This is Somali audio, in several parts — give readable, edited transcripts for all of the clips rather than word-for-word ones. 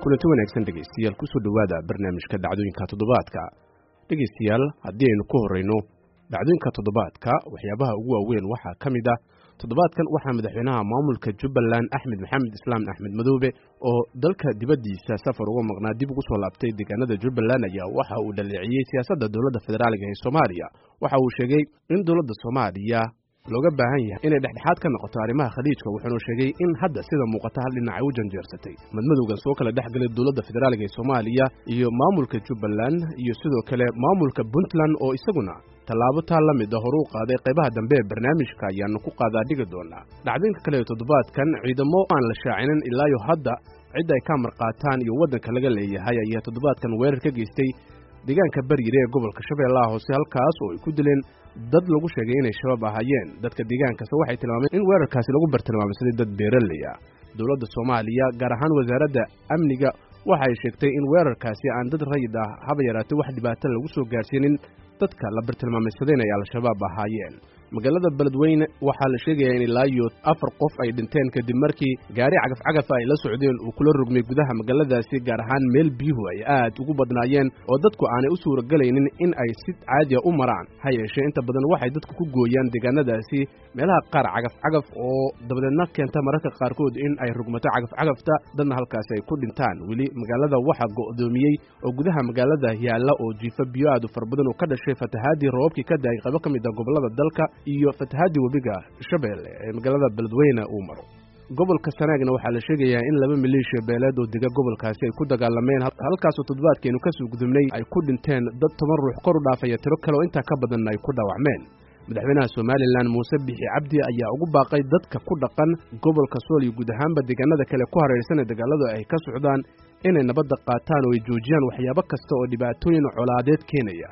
kulanti wanaagsan dhegaystayaal kusoo dhowaada barnaamijka dhacdooyinka toddobaadka. dhegaystayaal haddii aynu ku horreyno dhacdooyinka toddobaadka waxyaabaha ugu waaweyn waxaa ka mid ah toddobaadkan waxaa madaxweynaha maamulka Jubbaland Axmed Maxamed Islaam Axmed Madoobe oo dalka dibaddiisa safar uga maqnaa dib ugu soo laabtay deegaanada Jubbaland ayaa waxa uu dhaleeciyey siyaasadda dowladda federaaliga ee Soomaaliya. Waxa uu sheegay in dowladda Soomaaliya looga baahan yahay inay dhexdhexaad ka noqoto arrimaha khaliijka, wuxuuna sheegay in hadda sida muuqata hal dhinac ay u janjeersatay madmadowgan soo kala dhexgalay dowladda federaaliga ee Soomaaliya iyo maamulka Jubbaland iyo sidoo kale maamulka Puntland oo isaguna tallaabo taa la mid ah horu qaaday qaybaha dambe ee barnaamijka ayaanu ku qaadaa dhigi doonaa. dhacdooyinka kale ee toddobaadkan ciidamo aan la shaacinin ilaa iyo hadda cid ay ka marqaataan iyo waddanka laga leeyahay ayaa toddobaadkan weerar ka geystay deegaanka Baryire ee gobolka Shabeellaha Hoose, halkaas oo ay ku dileen dad lagu sheegay inay shabaab ahaayeen. dadka deegaankaas waxay tilmaameen in weerarkaasi lagu bartilmaamay dad beeraley ah. dowladda Soomaaliya gaar ahaan wasaaradda amniga waxay sheegtay in weerarkaasi aan dad rayid ah haba yaraatee wax dhibaato lagu soo gaarsiinin dadka la bartilmaamay ay al-shabaab ahaayeen. magaalada Beledweyne waxaa la sheegayaa in ilaa iyo 4 qof ay dhinteen kadib markii gaari cagaf ay la socdeen uu kula rogmay gudaha magaaladaasi, gaar ahaan meel biyuhu ay aad ugu badnaayeen oo dadku aanay u suuragalaynin in ay si caadi ah u maraan. ha yeeshee inta badan waxay dadku ku gooyaan deegaanadaasi meelaha qaar cagaf oo dabadeedna keenta mararka qaarkood in ay rogmato cagafta dadna halkaasi ay ku dhintaan. weli magaalada waxaa go'doomiyey oo gudaha magaalada yaalla oo jiifa biyo aad u fara badan oo ka dhashay fatahaadii roobkii ka da'ay qaybo ka mid ah gobollada dalka iyo fatahaadii webiga Shabeelle ee magaalada Beledweyne uu maro. gobolka Sanaagna waxaa la sheegayaa in 2 maleeshiya beeleed oo dega gobolkaasi ay ku dagaalameen, halkaasoo toddobaadkeenu ka soo gudubnay ay ku dhinteen dad 10 ruux kor u dhaafaya tiro kale oo intaa ka badan ay ku dhaawacmeen. madaxweynaha Somaliland Muuse Bixi Cabdi ayaa ugu baaqay dadka ku dhaqan gobolka Sool iyo guud ahaanba deegaanada kale ku hareeraysan dagaalada ay ka socdaan inay nabadda qaataan oo ay joojiyaan waxyaabo kasta oo dhibaatooyin colaadeed keenaya.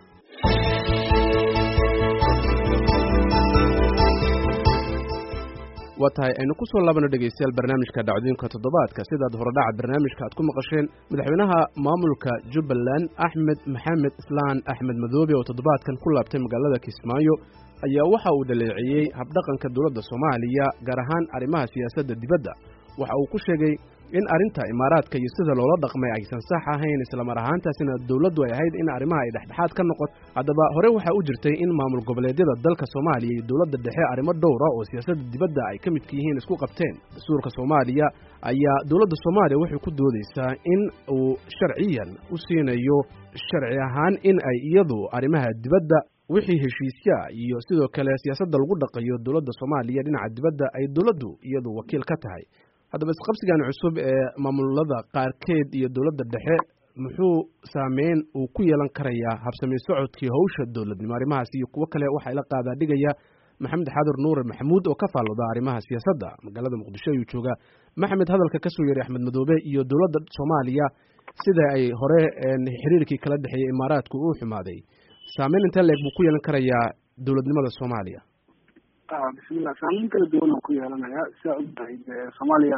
watahay aynu ku soo laabano dhegaystayaal barnaamijka dhacdooyinka toddobaadka. sidaad horedhaca barnaamijka aad ku maqasheen, madaxweynaha maamulka Jubbaland Axmed Maxamed Islaam Axmed Madoobe oo toddobaadkan ku laabtay magaalada Kismaayo ayaa waxa uu dhaleeciyey habdhaqanka dowladda Soomaaliya gaar ahaan arrimaha siyaasadda dibadda. waxa uu ku sheegay in arrinta imaaraadka iyo sida loola dhaqmay aysan sax ahayn, isla mar ahaantaasina dowladdu ay ahayd in arrimaha ay dhexdhexaad ka noqoto. haddaba hore waxaa u jirtay in maamul goboleedyada dalka Soomaaliya iyo dowladda dhexe arrimo dhowr ah oo siyaasadda dibadda ay ka midka yihiin isku qabteen. dastuurka Soomaaliya ayaa dowladda Soomaaliya waxay ku doodaysaa in uu sharciyan u siinayo sharci ahaan in ay iyadu arrimaha dibadda wixii heshiisya iyo sidoo kale siyaasadda lagu dhaqayo dowladda Soomaaliya dhinaca dibadda ay dowladdu iyadu wakiil ka tahay. haddaba isqabsigan cusub ee maamulada qaarkeed iyo dowladda dhexe muxuu saameyn uu ku yeelan karayaa habsami socodkii hawsha dowladnimo? arrimahaas iyo kuwo kale waxaa ila qaadaa dhigaya Maxamed Xaadir Nuur Maxamuud oo ka faallooda arrimaha siyaasadda magaalada Muqdisho ayuu joogaa. Maxamed, hadalka ka soo yeeray Axmed Madoobe iyo dowladda Soomaaliya sida ay hore xiriirkii kala dhexeeyay imaaraadku uu xumaaday, saameyn intee leeg buu ku yeelan karayaa dowladnimada Soomaaliya? bismillah. saameyn kala duwan oo ku yeelanaya sidaa ogtahay Soomaaliya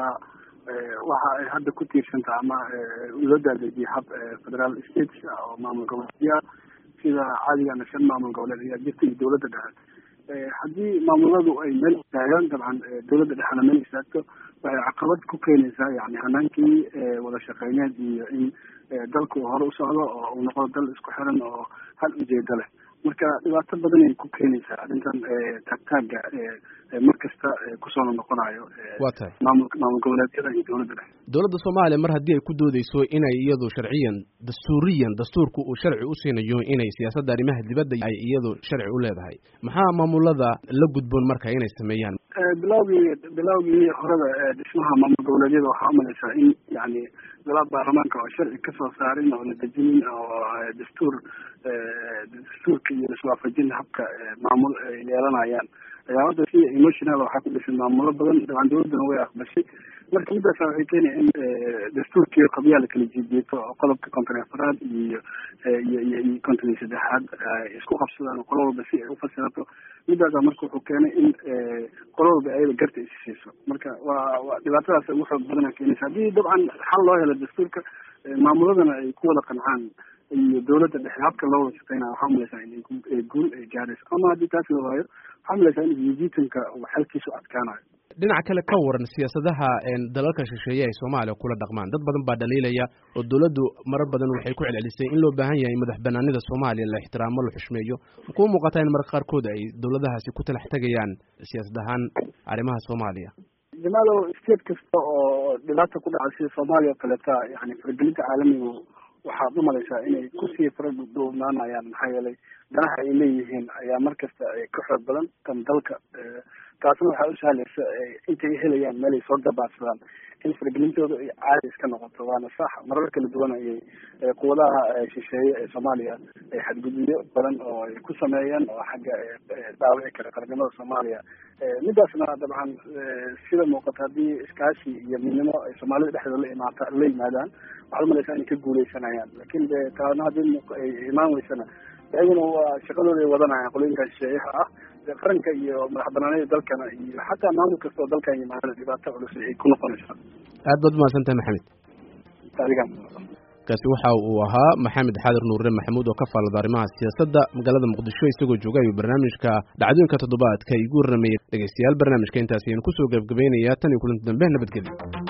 waxa ay hadda ku tiirsantaha ama loo daadejiyay hab federal states oo maamul goboleedya sida caadigana 5 maamul goboleed ayaa jirta iyo dowladda dhexe. haddii maamuladu ay meel istaagaan dabcan dowladda dhexena meel istaagto waxay caqabad ku keenaysaa yani hanaankii wada shaqeyneed iyo in dalku hore u socdo oo uu noqdo dal isku xiran oo hal ujeedo leh. marka dhibaato badan ay ku keenaysaa arrintan taagtaaga markasta kusoo noqonayo maamul goboleedyada iyo dowladda dhexe. dowladda Soomaaliya mar haddii ay ku doodayso inay iyadu sharciyan dastuurku uu sharci u siinayo inay siyaasadda arrimaha dibadda ay iyadu sharci u leedahay, maxaa maamulada la gudboon marka inay sameeyaan? bilowgii horeba dhismaha maamul goboleedyada waxaa umalaysaa in yani golaha baarlamaanka oo sharci kasoo saarin oo la dejinin oo dastuurka iyo iswaafajin habka maamul ay yeelanayaan ayaa hadda si emotional waxaa ku dhisan maamulo badan. dabcan dowladdana way aqbashay. marka midaas waxay keenaya in dastuurkii qabyaa la kala jiijeeto oo qodobka 54 iyo 53 isku qabsadaan oo qolo walba si ay u fasirato. midaasa marka wuxuu keenay in qolo walba ayada garta is siiso. marka waa dhibaatadaas ugu xoog badan keenaysa. haddii dabcan xal loo helo dastuurka maamuladana ay ku wada qancaan iyo dowladda dhexe habka loo wada shaqeynaya, waxaa umalaysaa in guul ay gaarayso. ama haddii taas la waayo waxaa umalaysaa in jiitanka xalkiisu adkaanayo. dhinaca kale ka waran siyaasadaha dalalka shisheeye ay Soomaaliya kula dhaqmaan dad badan baa dhaliilaya oo dawladdu marar badan waxay ku celcelisay in loo baahan yahay madax banaanida Soomaaliya la ixtiraamo la xushmeeyo ku muuqata in marka qaarkood ay dawladahaasi ku talax tagayaan siyaasadahan arrimaha Soomaaliya jamaalo state kasta oo dhibaato ku dhacay Soomaaliya kaleeta yani fargelinta caalamiga waxaad u malaysaa inay kusii faradhownaanayaan maxaa yeelay danaha ay leeyihiin ayaa markasta ka xoog badan tan dalka taasna waxaa u sahlaysa intay helayaan meel ay soo gabaadsadaan in fargelintooda ay caadi iska noqoto waana sax marar kala duwan ayay quwadaha shisheeye ee Soomaaliya ay xadgudubyo badan oo ay ku sameeyeen oo xagga dhaawici kara qaranimada Soomaaliya midaasna dabcan sida muuqata haddii iskaashi iyo midnimo ay Soomaalida dhexdeeda la yimaadaan waxaad u malaysaa inay ka guuleysanayaan laakiin taana haddii ay imaan weysana ayaguna waa shaqadooda ay wadanayaan qolooyinka shisheeyaha ah qaranka iyo madax banaanida dalkana iyo xataa maamul kasta oo dalkan yimaadana dhibaato culus ay ku noqonaysaa aad baad mahadsantahay maxamed taarigan kaasi waxa uu ahaa maxamed xaadir nuure maxamuud oo ka faallada arrimaha siyaasadda magaalada muqdisho isagoo jooga ayuu barnaamijka dhacdooyinka toddobaadka igu warramayay dhegeystayaal barnaamijka intaasi aynu kusoo gabagabaynayaa tan iyo kulanti dambe nabadgelyo